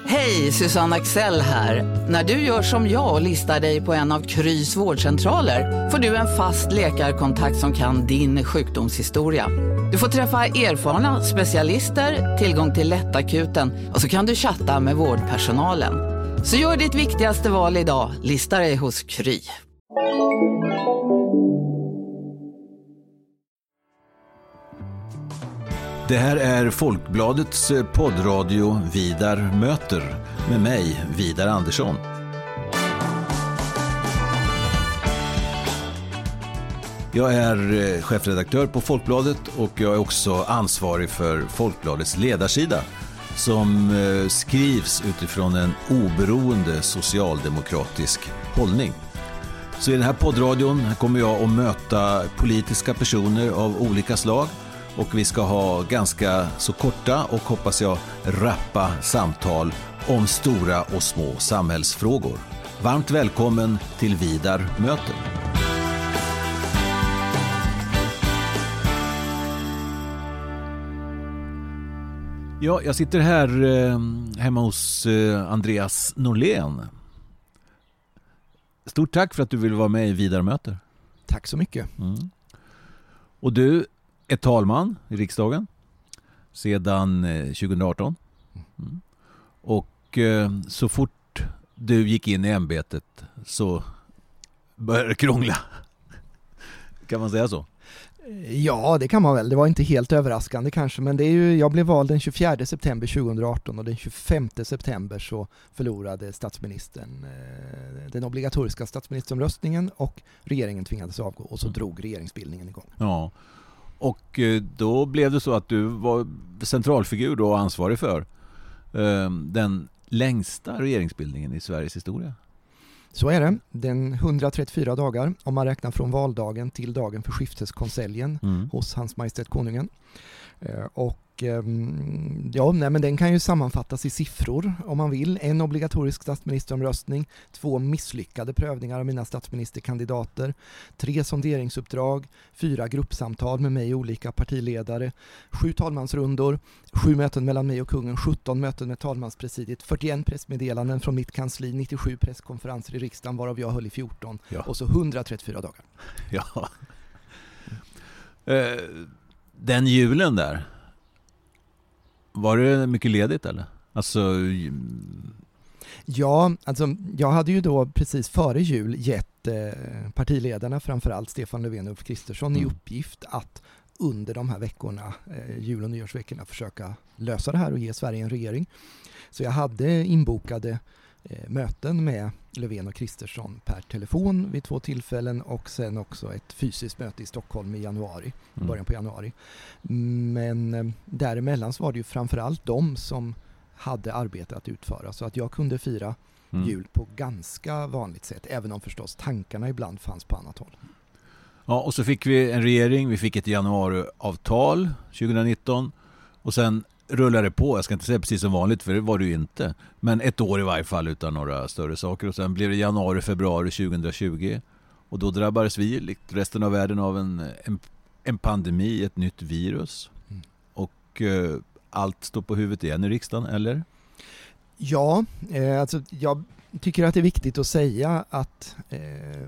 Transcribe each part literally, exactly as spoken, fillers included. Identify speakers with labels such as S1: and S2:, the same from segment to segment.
S1: Hej, Susanne Axel här. När du gör som jag och listar dig på en av Krys vårdcentraler får du en fast läkarkontakt som kan din sjukdomshistoria. Du får träffa erfarna specialister, tillgång till lättakuten och så kan du chatta med vårdpersonalen. Så gör ditt viktigaste val idag, lista dig hos Kry.
S2: Det här är Folkbladets poddradio Vidar möter med mig, Vidar Andersson. Jag är chefredaktör på Folkbladet och jag är också ansvarig för Folkbladets ledarsida som skrivs utifrån en oberoende socialdemokratisk hållning. Så i den här poddradion kommer jag att möta politiska personer av olika slag. Och vi ska ha ganska så korta och hoppas jag rappa samtal om stora och små samhällsfrågor. Varmt välkommen till Vidar möter. Ja, jag sitter här eh, hemma hos eh, Andreas Norlén. Stort tack för att du vill vara med i Vidar möter.
S3: Tack så mycket.
S2: Mm. Och du är talman i riksdagen sedan tjugo arton. Mm. Och eh, så fort du gick in i ämbetet så började det krångla. Kan man säga så?
S3: Ja, det kan man väl. Det var inte helt överraskande kanske, men det är ju, jag blev vald den tjugofjärde september tjugo arton och den tjugofemte september så förlorade statsministern eh, den obligatoriska statsministeromröstningen och regeringen tvingades avgå och så mm. drog regeringsbildningen igång.
S2: Ja. Och då blev det så att du var centralfigur då och ansvarig för eh, den längsta regeringsbildningen i Sveriges historia.
S3: Så är det. Den hundratrettiofyra dagar om man räknar från valdagen till dagen för skifteskonseljen mm. hos Hans Majestät Konungen. Eh, och Ja, nej, men den kan ju sammanfattas i siffror om man vill. En obligatorisk statsministeromröstning, två misslyckade prövningar av mina statsministerkandidater, tre sonderingsuppdrag, fyra gruppsamtal med mig och olika partiledare, sju talmansrundor, sju möten mellan mig och kungen, sjutton möten med talmanspresidiet, fyrtioen pressmeddelanden från mitt kansli, nittiosju presskonferenser i riksdagen varav jag höll i fjorton ja. Och så hundratrettiofyra dagar.
S2: Ja. Eh, den julen där, var det mycket ledigt eller? Alltså...
S3: Ja, alltså jag hade ju då precis före jul gett eh, partiledarna, framförallt Stefan Löfven och Ulf Kristersson, mm. i uppgift att under de här veckorna, eh, jul- och nyårsveckorna, försöka lösa det här och ge Sverige en regering. Så jag hade inbokade eh, möten med Löfven och Kristersson per telefon vid två tillfällen och sen också ett fysiskt möte i Stockholm i januari, mm. början på januari. Men eh, däremellan så var det ju framförallt de som hade arbete att utföra så att jag kunde fira mm. jul på ganska vanligt sätt, även om förstås tankarna ibland fanns på annat håll.
S2: Ja, och så fick vi en regering, vi fick ett januariavtal tjugonitton och sen rullade det på, jag ska inte säga precis som vanligt för det var det ju inte, men ett år i varje fall utan några större saker och sen blev det januari, februari tjugohundratjugo och då drabbades vi, likt resten av världen, av en, en, en pandemi, ett nytt virus mm. och eh, allt står på huvudet igen i riksdagen, eller?
S3: Ja, eh, alltså jag tycker att det är viktigt att säga att eh,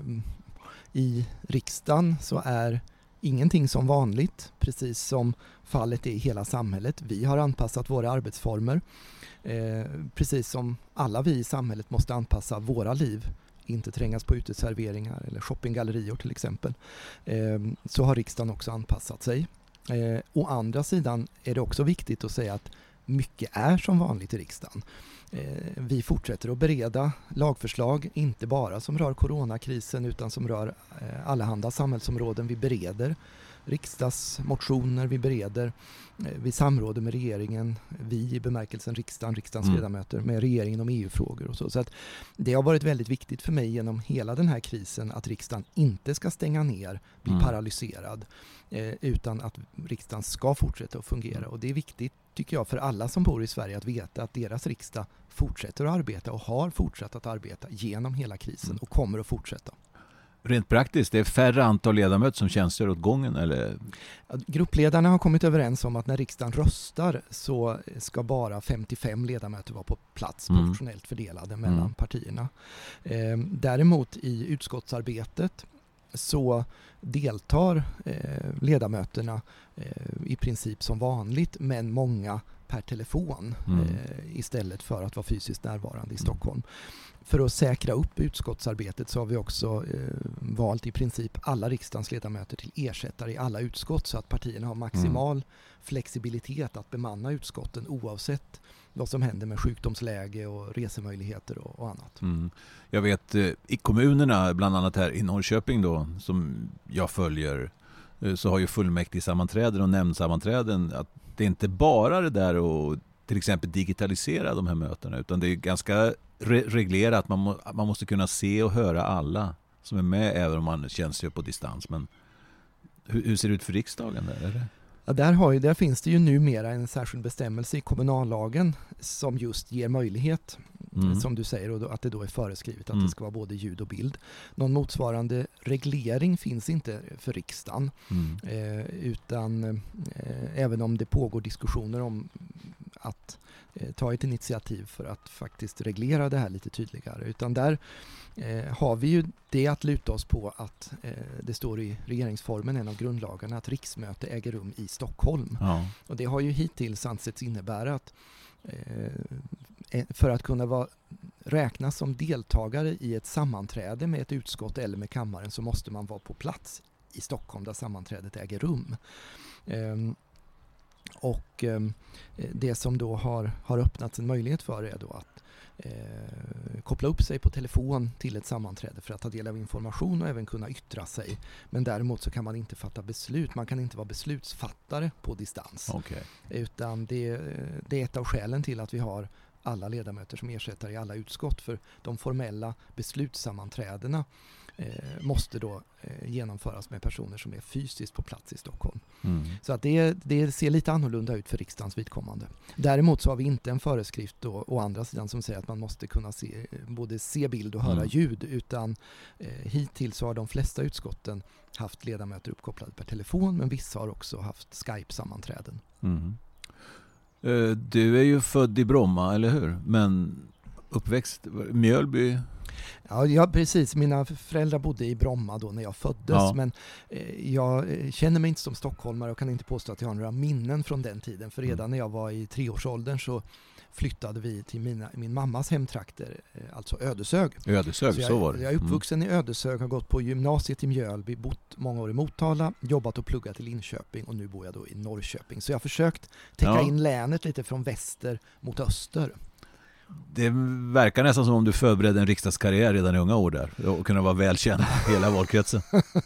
S3: i riksdagen så är ingenting som vanligt, precis som fallet är i hela samhället. Vi har anpassat våra arbetsformer, eh, precis som alla vi i samhället måste anpassa våra liv, inte trängas på uteserveringar eller shoppinggallerior till exempel. Eh, så har riksdagen också anpassat sig. Eh, å andra sidan är det också viktigt att säga att mycket är som vanligt i riksdagen. Eh, vi fortsätter att bereda lagförslag, inte bara som rör coronakrisen utan som rör eh, allehanda samhällsområden. Vi bereder riksdagsmotioner, vi bereder, eh, vi samråder med regeringen, vi i bemärkelsen riksdagen, riksdagens mm. ledamöter med regeringen om E U-frågor och så. Så att det har varit väldigt viktigt för mig genom hela den här krisen att riksdagen inte ska stänga ner, bli mm. paralyserad, eh, utan att riksdagen ska fortsätta att fungera. Och det är viktigt, tycker jag, för alla som bor i Sverige att veta att deras riksdag fortsätter att arbeta och har fortsatt att arbeta genom hela krisen och kommer att fortsätta.
S2: Rent praktiskt, det är färre antal ledamöter som tjänstgör åt gången? Eller?
S3: Gruppledarna har kommit överens om att när riksdagen röstar så ska bara femtiofem ledamöter vara på plats, mm. proportionellt fördelade mellan mm. partierna. Eh, däremot i utskottsarbetet så deltar eh, ledamöterna eh, i princip som vanligt, men många per telefon mm. eh, istället för att vara fysiskt närvarande i Stockholm. För att säkra upp utskottsarbetet så har vi också eh, valt i princip alla riksdagens ledamöter till ersättare i alla utskott, så att partierna har maximal mm. flexibilitet att bemanna utskotten oavsett vad som händer med sjukdomsläge och resemöjligheter och, och annat.
S2: Mm. Jag vet eh, i kommunerna, bland annat här i Norrköping då, som jag följer, eh, så har ju fullmäktigesammanträden och nämndsammanträden, att det är inte bara det där och till exempel digitalisera de här mötena, utan det är ganska re- reglerat. Man, må, man måste kunna se och höra alla som är med, även om man tjänstgör på distans. Men hur, hur ser det ut för riksdagen där? Eller?
S3: Ja, där, har ju, där finns det ju numera en särskild bestämmelse i kommunallagen som just ger möjlighet, mm. som du säger, och då, att det då är föreskrivet att mm. det ska vara både ljud och bild. Någon motsvarande reglering finns inte för riksdagen, mm. eh, utan eh, även om det pågår diskussioner om att eh, ta ett initiativ för att faktiskt reglera det här lite tydligare. Utan där eh, har vi ju det att luta oss på att eh, det står i regeringsformen, en av grundlagarna, att riksmöte äger rum i Stockholm. Ja. Och det har ju hittills ansetts innebära att eh, för att kunna vara, räknas som deltagare i ett sammanträde med ett utskott eller med kammaren, så måste man vara på plats i Stockholm där sammanträdet äger rum. Eh, Och eh, det som då har, har öppnats en möjlighet för är då att eh, koppla upp sig på telefon till ett sammanträde för att ta del av information och även kunna yttra sig. Men däremot så kan man inte fatta beslut. Man kan inte vara beslutsfattare på distans. Okay. Utan det, det är ett av skälen till att vi har alla ledamöter som ersättare i alla utskott, för de formella beslutssammanträdena eh, måste då eh, genomföras med personer som är fysiskt på plats i Stockholm. Mm. Så att det, det ser lite annorlunda ut för riksdagens vidkommande. Däremot så har vi inte en föreskrift då, å andra sidan, som säger att man måste kunna se, både se bild och höra mm. ljud, utan eh, hittills så har de flesta utskotten haft ledamöter uppkopplade per telefon, men vissa har också haft Skype-sammanträden.
S2: Mm. Du är ju född i Bromma, eller hur? Men uppväxt Mjölby?
S3: Ja, ja, precis. Mina föräldrar bodde i Bromma då när jag föddes. Ja. Men eh, jag känner mig inte som stockholmare och kan inte påstå att jag har några minnen från den tiden. För redan mm. när jag var i treårsåldern så flyttade vi till mina, min mammas hemtrakter, alltså Ödeshög.
S2: Ödeshög, så, jag,
S3: så
S2: var det.
S3: Jag är uppvuxen mm. i Ödeshög, har gått på gymnasiet i Mjölby, bott många år i Motala, jobbat och pluggat i Linköping, och nu bor jag då i Norrköping. Så jag har försökt täcka ja. in länet lite från väster mot öster.
S2: Det verkar nästan som om du förberedde en riksdagskarriär redan i unga år där och kunna vara välkänd hela valkretsen.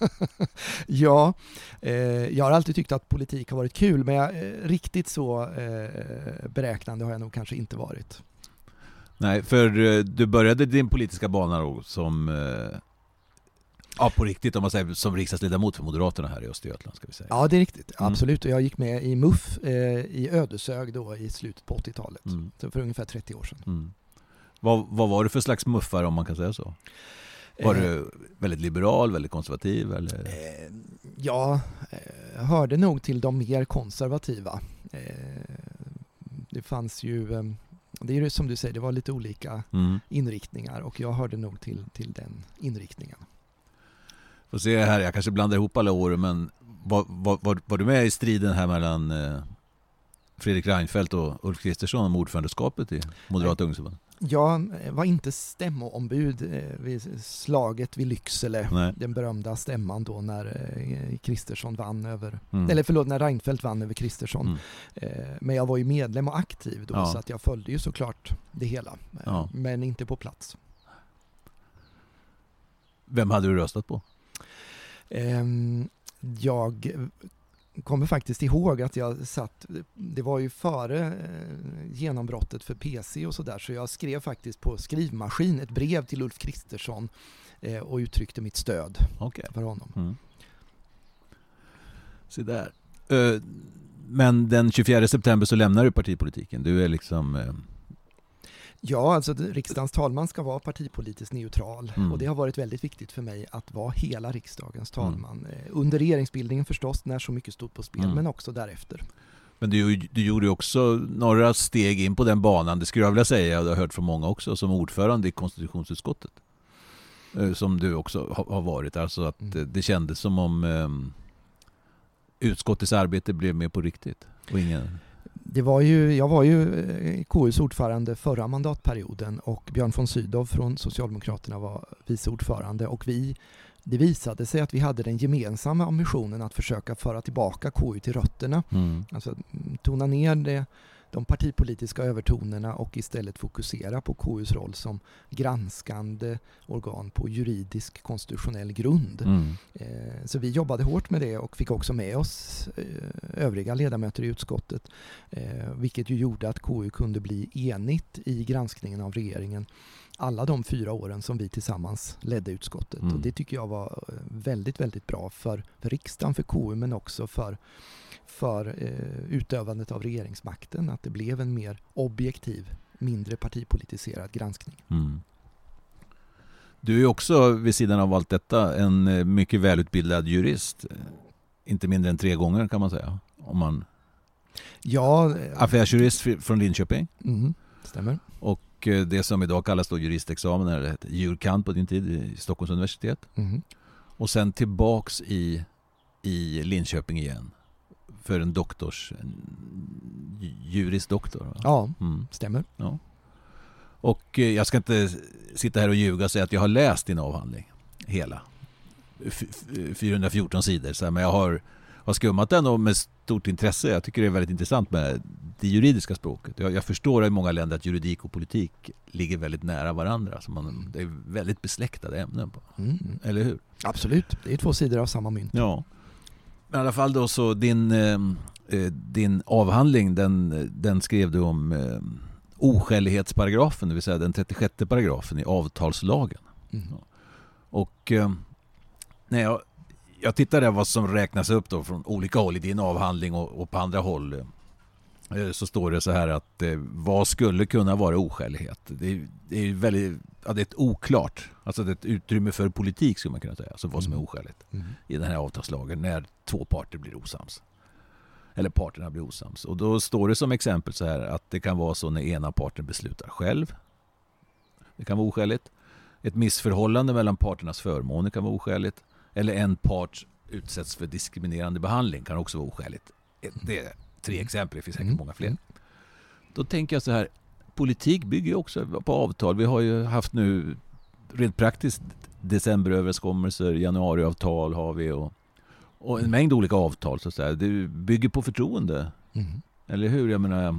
S3: Ja, eh, jag har alltid tyckt att politik har varit kul, men jag, eh, riktigt så eh, beräknande har jag nog kanske inte varit.
S2: Nej, för eh, du började din politiska bana då som eh, ja, på riktigt, om man säger, som riksdagsledamot för Moderaterna här i Östergötland, ska vi säga.
S3: Ja, det är riktigt. Absolut. Och jag gick med i M U F eh, i Ödeshög då i slutet på åttiotalet. Mm. Så för ungefär trettio år sedan. Mm.
S2: Vad, vad var du för slags muffare, om man kan säga så? Var eh, du väldigt liberal, väldigt konservativ? Eller?
S3: Eh, ja, jag hörde nog till de mer konservativa. Eh, det fanns ju... Eh, det är ju som du säger, det var lite olika mm. inriktningar. Och jag hörde nog till, till den inriktningen.
S2: Får se här, jag kanske blandar ihop alla år, men var, var, var, var du med i striden här mellan eh, Fredrik Reinfeldt och Ulf Kristersson om ordförandeskapet i Moderata ungdomsförbundet?
S3: Jag var inte stämmoombud eh, vid slaget vid Lycksele, Nej. den berömda stämman då när eh, Kristersson vann över, mm. eller förlåt, när Reinfeldt vann över Kristersson. Mm. Eh, men jag var ju medlem och aktiv då, ja. så att jag följde ju såklart det hela, eh, ja. men inte på plats.
S2: Vem hade du röstat på?
S3: Jag kommer faktiskt ihåg att jag satt, det var ju före genombrottet för P C och sådär, så jag skrev faktiskt på skrivmaskin ett brev till Ulf Kristersson och uttryckte mitt stöd okay. för honom. Mm.
S2: Så där. Men den tjugofjärde september så lämnar du partipolitiken. Du är liksom...
S3: Ja, alltså riksdagens talman ska vara partipolitiskt neutral
S2: Mm.
S3: och det har varit väldigt viktigt för mig att vara hela riksdagens talman. Mm. Under regeringsbildningen förstås, när så mycket stod på spel, mm. men också därefter.
S2: Men du, du gjorde också några steg in på den banan, det skulle jag vilja säga, och det har hört från många också, som ordförande i konstitutionsutskottet. Som du också har varit. Alltså att mm. det kändes som om um, utskottets arbete blev mer på riktigt. Och ingen...
S3: Det var ju, jag var ju K U:s ordförande förra mandatperioden och Björn von Sydow från Socialdemokraterna var vice ordförande, och vi, det visade sig att vi hade den gemensamma ambitionen att försöka föra tillbaka K U till rötterna. Mm. Alltså tona ner det, de partipolitiska övertonerna och istället fokusera på K U:s roll som granskande organ på juridisk konstitutionell grund. Mm. Eh, så vi jobbade hårt med det och fick också med oss eh, övriga ledamöter i utskottet, eh, vilket ju gjorde att K U kunde bli enigt i granskningen av regeringen alla de fyra åren som vi tillsammans ledde utskottet. Mm. Och det tycker jag var väldigt, väldigt bra för, för riksdagen, för K U, men också för för eh, utövandet av regeringsmakten, att det blev en mer objektiv, mindre partipolitiserad granskning. Mm.
S2: Du är också vid sidan av allt detta en mycket välutbildad jurist. Inte mindre än tre gånger kan man säga. Om man...
S3: Ja,
S2: affärsjurist från Linköping.
S3: Mm, stämmer.
S2: Och det som idag kallas då juristexamen, eller hette jurkant på din tid i Stockholms universitet. Mm. Och sen tillbaks i, i Linköping igen. För en doktors, en juristdoktor. Va?
S3: Ja, mm. stämmer.
S2: Ja. Och jag ska inte sitta här och ljuga och säga att jag har läst din avhandling. Hela. fyrahundrafjorton sidor. Så här, men jag har, har skummat den och med stort intresse. Jag tycker det är väldigt intressant med det juridiska språket. Jag, jag förstår i många länder att juridik och politik ligger väldigt nära varandra. Så man, det är väldigt besläktade ämnen. På. Mm. Eller hur?
S3: Absolut. Det är två sidor av samma mynt.
S2: Ja. Men i alla fall då, så din, eh, din avhandling, den, den skrev du om eh, oskälighetsparagrafen, det vill säga den trettiosjätte paragrafen i avtalslagen. Mm. Och eh, när jag, jag tittade vad som räknas upp då från olika håll i din avhandling och, och på andra håll, eh, så står det så här att eh, vad skulle kunna vara oskälighet? Det, det är väldigt, ja, det är ett oklart, alltså det är ett utrymme för politik skulle man kunna säga, alltså vad som är oskäligt mm. i den här avtalslagen när två parter blir osams. Eller parterna blir osams. Och då står det som exempel så här att det kan vara så när ena parten beslutar själv. Det kan vara oskäligt. Ett missförhållande mellan parternas förmåner kan vara oskäligt. Eller en part utsätts för diskriminerande behandling kan också vara oskäligt. Det är tre exempel, det finns säkert många fler. Då tänker jag så här, politik bygger ju också på avtal. Vi har ju haft nu rent praktiskt decemberöverenskommelser, januariavtal har vi och, och en mängd olika avtal så att säga. Det bygger på förtroende. Mm. Eller hur? Jag menar...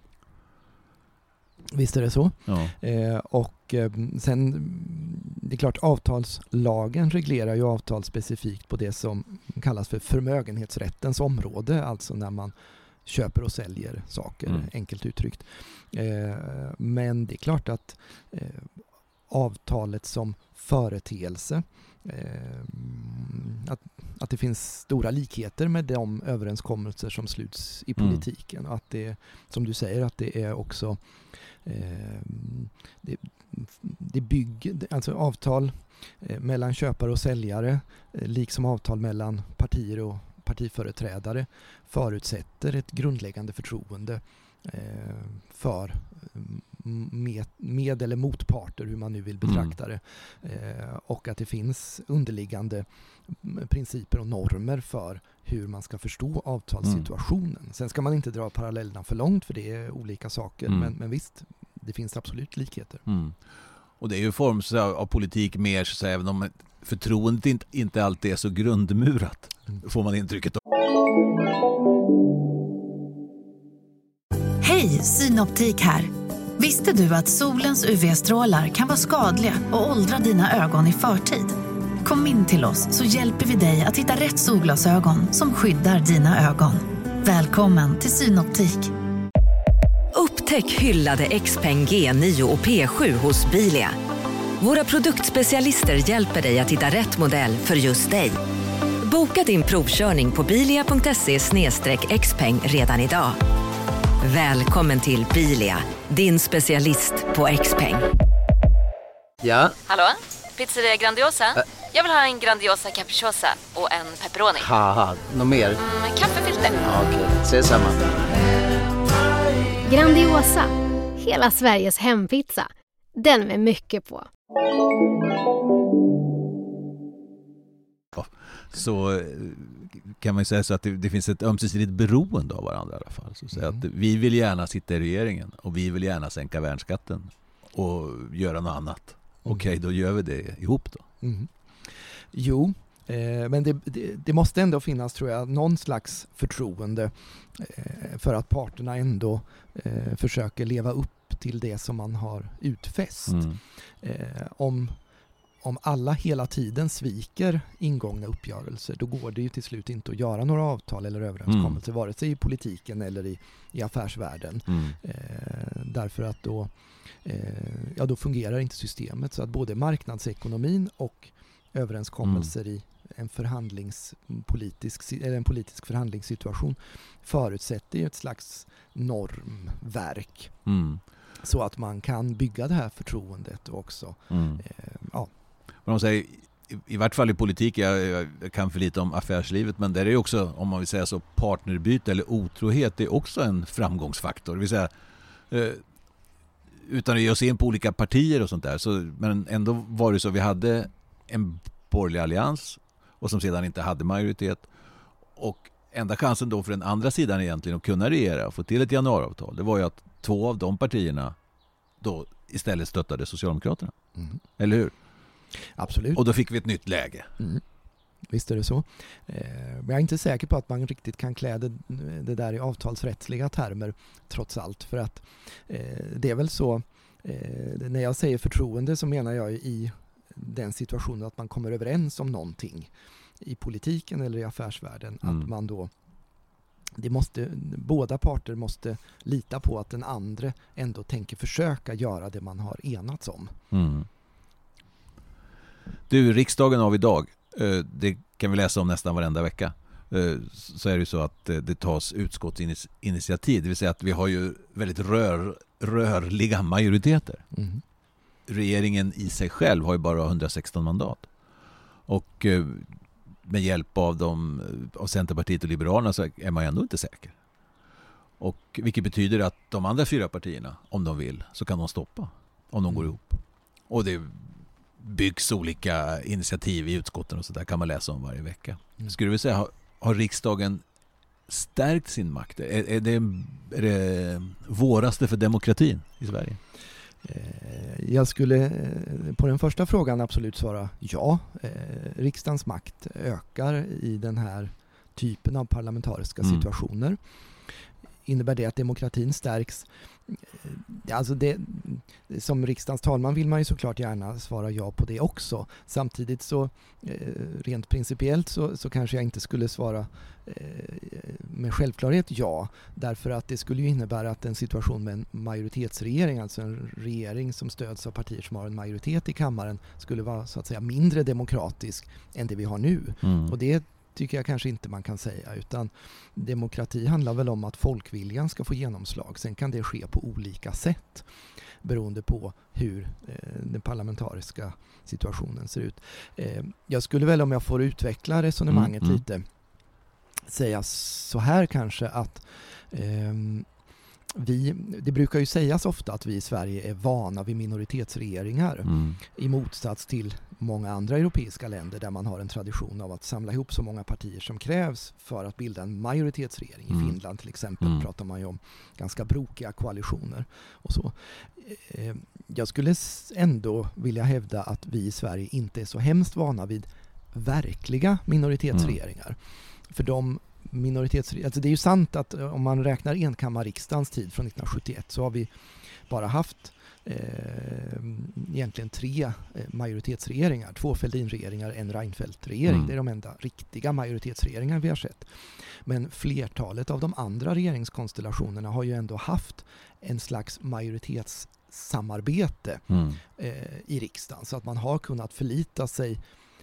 S3: Visst är det så.
S2: Ja.
S3: Eh, och eh, sen, det är klart, avtalslagen reglerar ju avtal specifikt på det som kallas för förmögenhetsrättens område, alltså när man köper och säljer saker, mm. enkelt uttryckt. Eh, men det är klart att eh, avtalet som företeelse, eh, att, att det finns stora likheter med de överenskommelser som sluts i politiken. Mm. Att det, som du säger, att det är också eh, det, det bygger, alltså avtal eh, mellan köpare och säljare, eh, liksom avtal mellan partier och partiföreträdare, förutsätter ett grundläggande förtroende eh, för med, med eller motparter, hur man nu vill betrakta det. Eh, och att det finns underliggande principer och normer för hur man ska förstå avtalssituationen. Mm. Sen ska man inte dra parallellerna för långt, för det är olika saker. Mm. Men, men visst, det finns absolut likheter.
S2: Mm. Och det är ju form så här, av politik mer så här, även om förtroendet inte, inte alltid är så grundmurat. Mm. Får man intrycket.
S4: Hej, Synoptik här. Visste du att solens U V-strålar kan vara skadliga och åldra dina ögon i förtid? Kom in till oss så hjälper vi dig att hitta rätt solglasögon som skyddar dina ögon. Välkommen till Synoptik.
S5: Upptäck hyllade Xpeng G nio och P sju hos Bilia. Våra produktspecialister hjälper dig att hitta rätt modell för just dig. Boka din provkörning på bilia punkt se slash xpeng redan idag. Välkommen till Bilia, din specialist på Xpeng.
S6: Ja,
S7: Hallå? Pizzeria Grandiosa?
S6: Ä-
S7: Jag vill ha en Grandiosa capriciosa och en pepperoni.
S6: haha, något mer?
S7: Mm, kaffefilter.
S6: Ja, okej, ses samma.
S8: Grandiosa, hela Sveriges hempizza. Den med mycket på.
S2: Så kan man ju säga så att det, det finns ett ömsesidigt beroende av varandra i alla fall. Så att säga
S3: Mm.
S2: att vi vill gärna sitta i regeringen och vi vill gärna sänka värnskatten och göra något annat. Okej, då gör vi det ihop då.
S3: Mm. Jo, eh, men det, det, det måste ändå finnas, tror jag, någon slags förtroende eh, för att parterna ändå eh, försöker leva upp till det som man har utfäst.
S2: Mm.
S3: Eh, om, om alla hela tiden sviker ingångna uppgörelser, då går det ju till slut inte att göra några avtal eller överenskommelser,
S2: Mm.
S3: vare sig i politiken eller i, i affärsvärlden.
S2: Mm.
S3: Eh, därför att då, eh, ja, då fungerar inte systemet, så att både marknadsekonomin och överenskommelser
S2: Mm.
S3: i en förhandlingspolitisk eller en politisk förhandlingssituation förutsätter ju ett slags normverk,
S2: Mm.
S3: så att man kan bygga det här förtroendet och också
S2: Mm.
S3: eh, ja.
S2: Men de säger, i, i vart fall i politik, jag, jag kan för lite om affärslivet, men där är det också, om man vill säga så, partnerbyte eller otrohet är också en framgångsfaktor. Det vill säga, eh, utan att ge oss in på olika partier och sånt där, så, men ändå var det så, vi hade en borgerlig allians och som sedan inte hade majoritet, och enda chansen då för den andra sidan egentligen att kunna regera och få till ett januariavtal, det var ju att två av de partierna då istället stöttade Socialdemokraterna.
S3: Mm.
S2: Eller hur?
S3: Absolut.
S2: Och då fick vi ett nytt läge.
S3: Mm. Visst är det så. Eh, men jag är inte säker på att man riktigt kan klä det, det där i avtalsrättsliga termer trots allt. För att eh, det är väl så, eh, när jag säger förtroende så menar jag i den situationen att man kommer överens om någonting i politiken eller i affärsvärlden.
S2: Mm.
S3: Att man då, det måste, båda parter måste lita på att den andra ändå tänker försöka göra det man har enats om.
S2: Mm. Du, riksdagen av idag, det kan vi läsa om nästan varenda vecka. Så är det så att det tas utskottsinitiativ, det vill säga att vi har ju väldigt rör, rörliga majoriteter.
S3: Mm.
S2: Regeringen i sig själv har ju bara hundrasexton mandat. Och med hjälp av, de, av Centerpartiet och Liberalerna så är man ändå inte säker. Och vilket betyder att de andra fyra partierna, om de vill, så kan de stoppa om de
S3: Mm.
S2: går ihop. Och det byggs olika initiativ i utskotten och så där kan man läsa om varje vecka.
S3: Mm.
S2: Skulle vi säga, har, har riksdagen stärkt sin makt? Är, är, det, är det våraste för demokratin i Sverige?
S3: Jag skulle på den första frågan absolut svara ja. Riksdagens makt ökar i den här typen av parlamentariska
S2: Mm.
S3: situationer. Innebär det att demokratin stärks? Alltså det, som riksdagens talman vill man ju såklart gärna svara ja på det också. Samtidigt så rent principiellt så, så kanske jag inte skulle svara med självklarhet ja, därför att det skulle ju innebära att en situation med en majoritetsregering, alltså en regering som stöds av partier som har en majoritet i kammaren, skulle vara så att säga mindre demokratisk än det vi har nu.
S2: Mm.
S3: Och det tycker jag kanske inte man kan säga, utan demokrati handlar väl om att folkviljan ska få genomslag. Sen kan det ske på olika sätt beroende på hur eh, den parlamentariska situationen ser ut. Eh, jag skulle väl, om jag får utveckla resonemanget
S2: Mm, mm.
S3: lite, säga så här kanske att eh, vi, det brukar ju sägas ofta att vi i Sverige är vana vid minoritetsregeringar
S2: Mm.
S3: i motsats till många andra europeiska länder där man har en tradition av att samla ihop så många partier som krävs för att bilda en majoritetsregering.
S2: Mm.
S3: I Finland till exempel
S2: Mm.
S3: pratar man ju om ganska brokiga koalitioner och så. Eh, Jag skulle ändå vilja hävda att vi i Sverige inte är så hemskt vana vid verkliga minoritetsregeringar. Mm. För de minoritetsregeringar, alltså det är ju sant att om man räknar enkammarriksdagens tid från nittonhundrasjuttioett så har vi bara haft eh, egentligen tre eh, majoritetsregeringar. Två Fälldinregeringar, en Reinfeldt-regering.
S2: Mm.
S3: Det är de enda riktiga majoritetsregeringar vi har sett. Men flertalet av de andra regeringskonstellationerna har ju ändå haft en slags majoritetssamarbete
S2: Mm.
S3: eh, i riksdagen. Så att man har kunnat förlita sig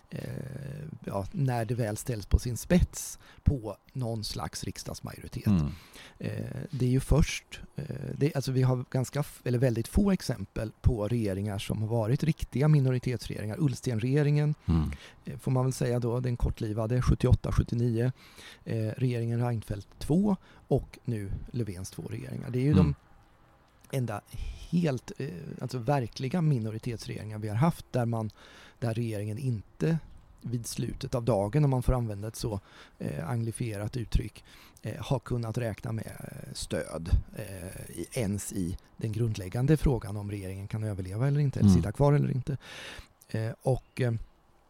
S3: eh, ja, när det väl ställs på sin spets på någon slags riksdagsmajoritet.
S2: Mm.
S3: Eh, det är ju först, eh, det, alltså vi har ganska f- eller väldigt få exempel på regeringar som har varit riktiga minoritetsregeringar. Ullstenregeringen
S2: Mm.
S3: eh, får man väl säga då, den kortlivade sjuttioåtta sjuttionio, eh, regeringen Reinfeldt två och nu Löfvens två regeringar. Det är ju
S2: Mm.
S3: de enda helt, eh, alltså verkliga minoritetsregeringar vi har haft där man, där regeringen inte vid slutet av dagen, om man får använda ett så eh, anglifierat uttryck, eh, har kunnat räkna med eh, stöd eh, i, ens i den grundläggande frågan om regeringen kan överleva eller inte, eller
S2: Mm.
S3: sitta kvar eller inte. Eh, och eh,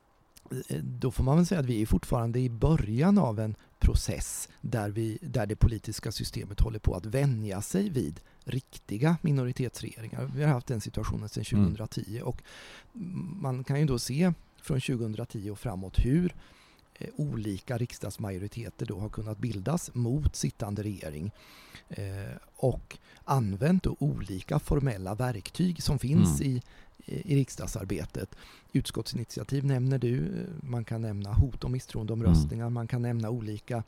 S3: då får man väl säga att vi är fortfarande i början av en process där, vi, där det politiska systemet håller på att vänja sig vid riktiga minoritetsregeringar. Vi har haft den situationen sedan tjugohundratio och man kan ju då se från tjugohundratio och framåt hur eh, olika riksdagsmajoriteter då har kunnat bildas mot sittande regering eh, och använt då olika formella verktyg som finns
S2: Mm.
S3: i, i riksdagsarbetet. Utskottsinitiativ nämner du, man kan nämna hot och misstroendeomröstningar, mm. man kan nämna olika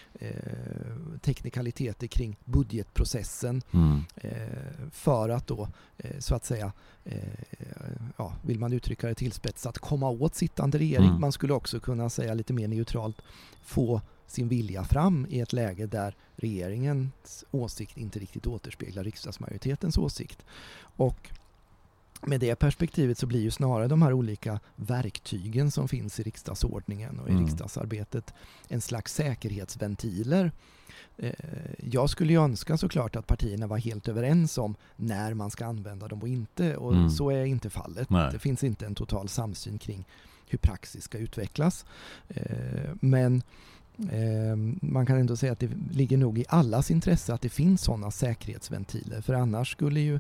S3: eh, teknikaliteter kring budgetprocessen
S2: Mm.
S3: eh, för att då eh, så att säga eh, ja, vill man uttrycka det tillspetsat, komma åt sittande regering.
S2: Mm.
S3: Man skulle också kunna säga lite mer neutralt, få sin vilja fram i ett läge där regeringens åsikt inte riktigt återspeglar riksdagsmajoritetens åsikt. Och med det perspektivet så blir ju snarare de här olika verktygen som finns i riksdagsordningen och i
S2: Mm.
S3: riksdagsarbetet en slags säkerhetsventiler. Eh, jag skulle ju önska såklart att partierna var helt överens om när man ska använda dem och inte, och
S2: Mm.
S3: så är inte fallet.
S2: Nej.
S3: Det finns inte en total samsyn kring hur praxis ska utvecklas. Eh, men eh, man kan ändå säga att det ligger nog i allas intresse att det finns sådana säkerhetsventiler, för annars skulle ju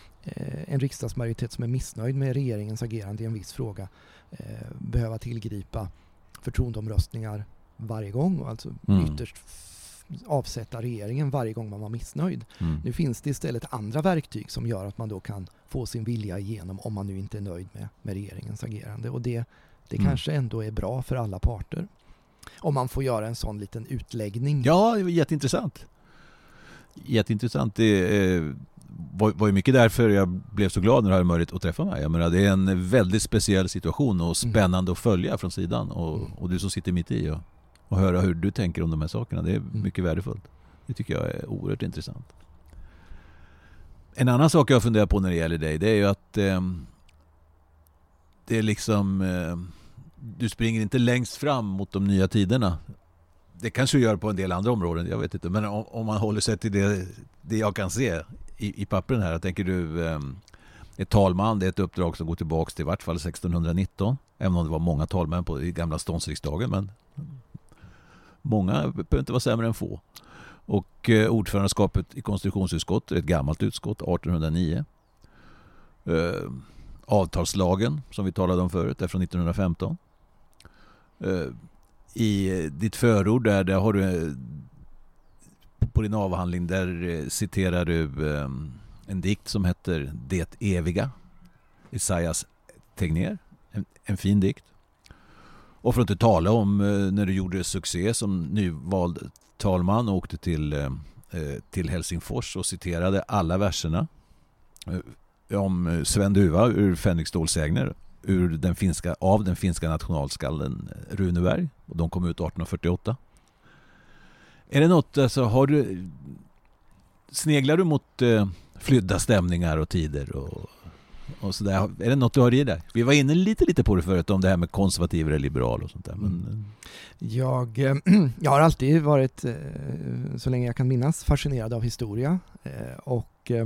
S3: en riksdagsmajoritet som är missnöjd med regeringens agerande i en viss fråga eh, behöva tillgripa förtroendeomröstningar varje gång och alltså
S2: Mm.
S3: ytterst f- avsätta regeringen varje gång man var missnöjd.
S2: Mm.
S3: Nu finns det istället andra verktyg som gör att man då kan få sin vilja igenom om man nu inte är nöjd med, med regeringens agerande, och det, det
S2: Mm.
S3: kanske ändå är bra för alla parter. Om man får göra en sån liten utläggning.
S2: Ja, det var jätteintressant. Jätteintressant. Det eh, var, var ju mycket därför jag blev så glad när jag hade möjlighet att träffa mig. Jag menar, det är en väldigt speciell situation och spännande mm. att följa från sidan. Och, och du som sitter mitt i och, och höra hur du tänker om de här sakerna. Det är mm. mycket värdefullt. Det tycker jag är oerhört intressant. En annan sak jag funderar på när det gäller dig, det är ju att eh, det är liksom eh, du springer inte längst fram mot de nya tiderna. Det kanske du gör på en del andra områden, jag vet inte. Men om, om man håller sig till det, det jag kan se i, i pappren här. Tänker du, eh, ett talman, det är ett uppdrag som går tillbaka till i vart fall sextonhundranitton. Även om det var många talmän på i gamla ståndsriksdagen. Men många behöver inte vara sämre än få. Och eh, ordförandeskapet i konstitutionsutskottet, ett gammalt utskott, artonhundranio. Eh, avtalslagen, som vi talade om förut, är från nittonhundrafemton. Eh, I ditt förord där, där har du på din avhandling där eh, citerar du eh, en dikt som heter Det eviga, Isaias Tegnér, en, en fin dikt. Och för att inte tala om eh, när du gjorde succé som nyvald talman och åkte till, eh, till Helsingfors och citerade alla verserna eh, om Sven Duva ur Fänrik-Stålsägner ur den finska, av den finska nationalskalden Runeberg, och de kom ut arton fyrtioåtta. Är det något, alltså, har du sneglar du mot eh, flydda stämningar och tider och, och sådär? Är det något du har i dig? Vi var inne lite lite på det förut om det här med konservativ eller liberal och sånt där. Men, mm.
S3: jag, eh, jag har alltid varit, eh, så länge jag kan minnas, fascinerad av historia eh, och eh,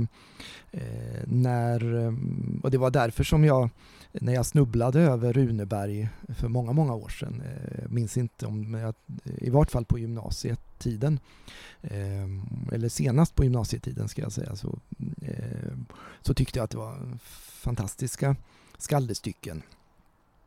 S3: när, och det var därför som jag, när jag snubblade över Runeberg för många, många år sedan, eh, minns inte om jag, i vart fall på gymnasietiden, eh, eller senast på gymnasietiden ska jag säga, så, eh, så tyckte jag att det var fantastiska skaldestycken.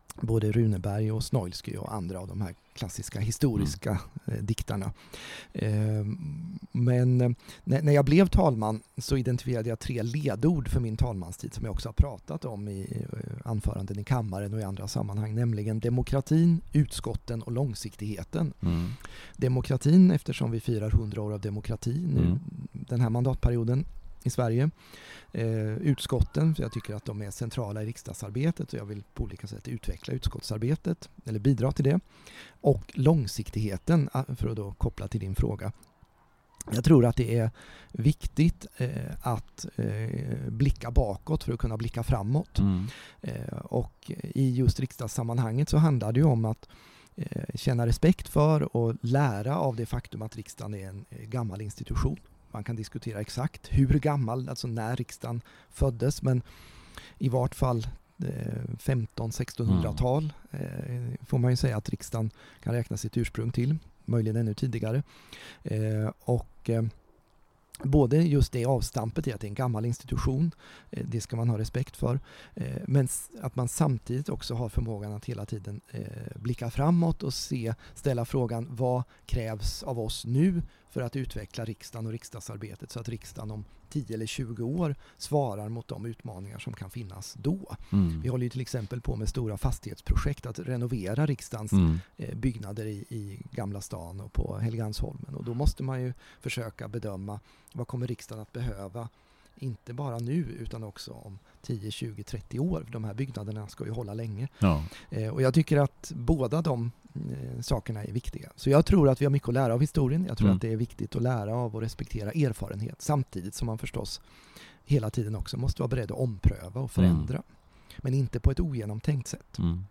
S3: både Runeberg och Snoilsky och andra av de här klassiska historiska mm. eh, diktarna. Eh, men eh, när, när jag blev talman så identifierade jag tre ledord för min talmanstid som jag också har pratat om i eh, anföranden i kammaren och i andra sammanhang, nämligen demokratin, utskotten och långsiktigheten. Mm. Demokratin, eftersom vi firar hundra år av demokrati nu mm. den här mandatperioden i Sverige. Eh, utskotten, för jag tycker att de är centrala i riksdagsarbetet och jag vill på olika sätt utveckla utskottsarbetet eller bidra till det. Och långsiktigheten, för att då koppla till din fråga. Jag tror att det är viktigt eh, att eh, blicka bakåt för att kunna blicka framåt. Mm. Eh, och i just riksdagssammanhanget så handlar det ju om att eh, känna respekt för och lära av det faktum att riksdagen är en eh, gammal institution. Man kan diskutera exakt hur gammal, alltså när riksdagen föddes, men i vart fall eh, femton-sextonhundratal eh, får man ju säga att riksdagen kan räkna sitt ursprung till, möjligen ännu tidigare. Eh, och eh, både just det avstampet i att det är en gammal institution, eh, det ska man ha respekt för, eh, men att man samtidigt också har förmågan att hela tiden eh, blicka framåt och se, ställa frågan vad krävs av oss nu för att utveckla riksdagen och riksdagsarbetet så att riksdagen om tio eller tjugo år svarar mot de utmaningar som kan finnas då. Mm. Vi håller ju till exempel på med stora fastighetsprojekt att renovera riksdagens mm. eh, byggnader i, i Gamla stan och på Helgeandsholmen, och då måste man ju försöka bedöma vad kommer riksdagen att behöva, inte bara nu utan också om tio, tjugo, trettio år, för de här byggnaderna ska ju hålla länge. Ja. Eh, och jag tycker att båda de eh, sakerna är viktiga. Så jag tror att vi har mycket att lära av historien. Jag tror mm. att det är viktigt att lära av och respektera erfarenhet, samtidigt som man förstås hela tiden också måste vara beredd att ompröva och förändra. Mm. Men inte på ett ogenomtänkt sätt. Mm.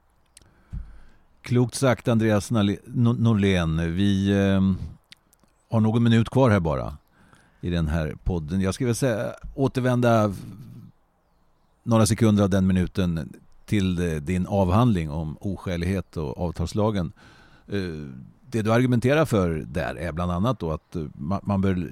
S2: Klokt sagt, Andreas Norlén. Vi eh, har någon minut kvar här bara i den här podden. Jag ska väl säga, återvända några sekunder av den minuten till din avhandling om oskälighet och avtalslagen. Det du argumenterar för där är bland annat då att man bör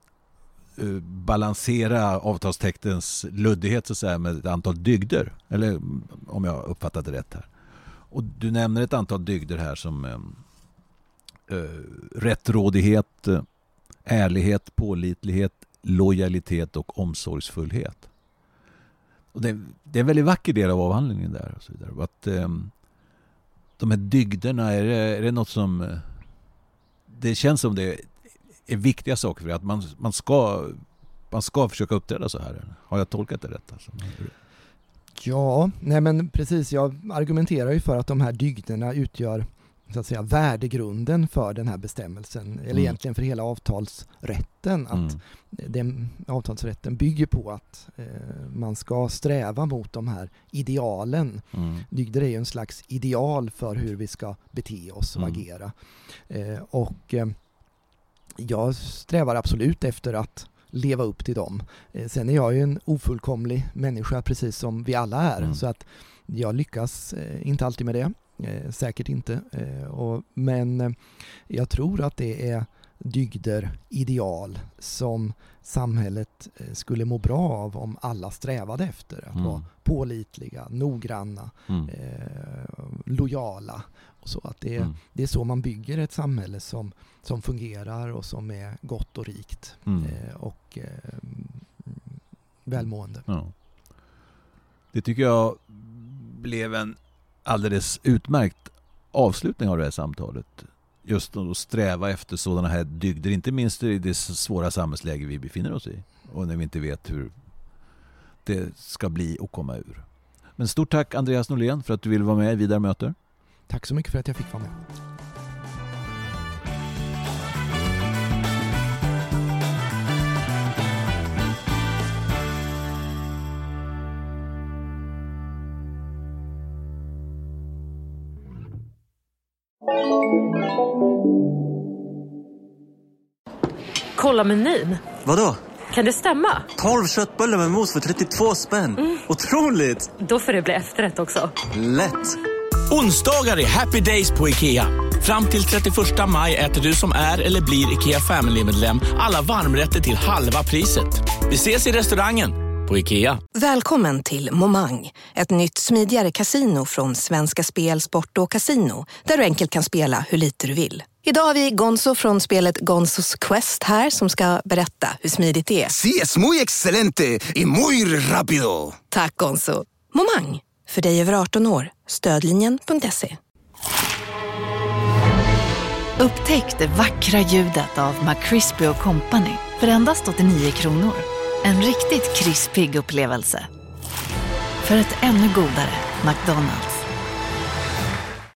S2: balansera avtalstextens luddighet så att säga med ett antal dygder, eller om jag uppfattat det rätt här. Och du nämner ett antal dygder här som äh, rättrådighet, ärlighet, pålitlighet, lojalitet och omsorgsfullhet. Och det, det är en väldigt vacker del av avhandlingen där. Och så vidare. Att, eh, de här dygderna, är det, är det något som... Det känns som det är viktiga saker för att man, man, ska, man ska försöka uppträda så här. Har jag tolkat det rätt? Alltså?
S3: Ja, nej men precis. Jag argumenterar ju för att de här dygderna utgör så att säga värdegrunden för den här bestämmelsen, eller mm. egentligen för hela avtalsrätten, att mm. den, avtalsrätten bygger på att eh, man ska sträva mot de här idealen. Mm. Dygder är ju en slags ideal för hur vi ska bete oss och mm. agera. Eh, och eh, jag strävar absolut efter att leva upp till dem. Eh, sen är jag ju en ofullkomlig människa, precis som vi alla är, mm. så att jag lyckas eh, inte alltid med det. Eh, säkert inte. Eh, och, men eh, jag tror att det är dygder, ideal som samhället eh, skulle må bra av om alla strävade efter. Att mm. vara pålitliga, noggranna, mm. eh, lojala. Och så att det, mm. det är så man bygger ett samhälle som, som fungerar och som är gott och rikt mm. eh, och eh, välmående. Ja.
S2: Det tycker jag blev en alldeles utmärkt avslutning av det här samtalet. Just att sträva efter sådana här dygder, inte minst i det svåra samhällsläge vi befinner oss i och när vi inte vet hur det ska bli och komma ur. Men stort tack Andreas Norlén för att du ville vara med i Vidare möter.
S3: Tack så mycket för att jag fick vara med.
S9: Kolla menyn.
S10: Vadå?
S9: Kan det stämma?
S10: tolv köttbullar med mos för trettiotvå spänn. Mm. Otroligt!
S9: Då får det bli efterrätt också.
S10: Lätt!
S11: Onsdagar är happy days på IKEA. Fram till trettioförsta maj äter du som är eller blir IKEA Family-medlem alla varmrätter till halva priset. Vi ses i restaurangen på IKEA.
S12: Välkommen till Momang, ett nytt smidigare kasino från Svenska Spel, Sport och Casino, där du enkelt kan spela hur lite du vill. Idag har vi Gonzo från spelet Gonzos Quest här som ska berätta hur smidigt det är.
S13: Sí, es muy excelente y muy rápido.
S12: Tack Gonzo. Momang, för dig över arton år. Stödlinjen punkt se.
S14: Upptäck det vackra ljudet av McCrispy och Company för endast åttionio kronor. En riktigt krispig upplevelse. För ett ännu godare McDonald's.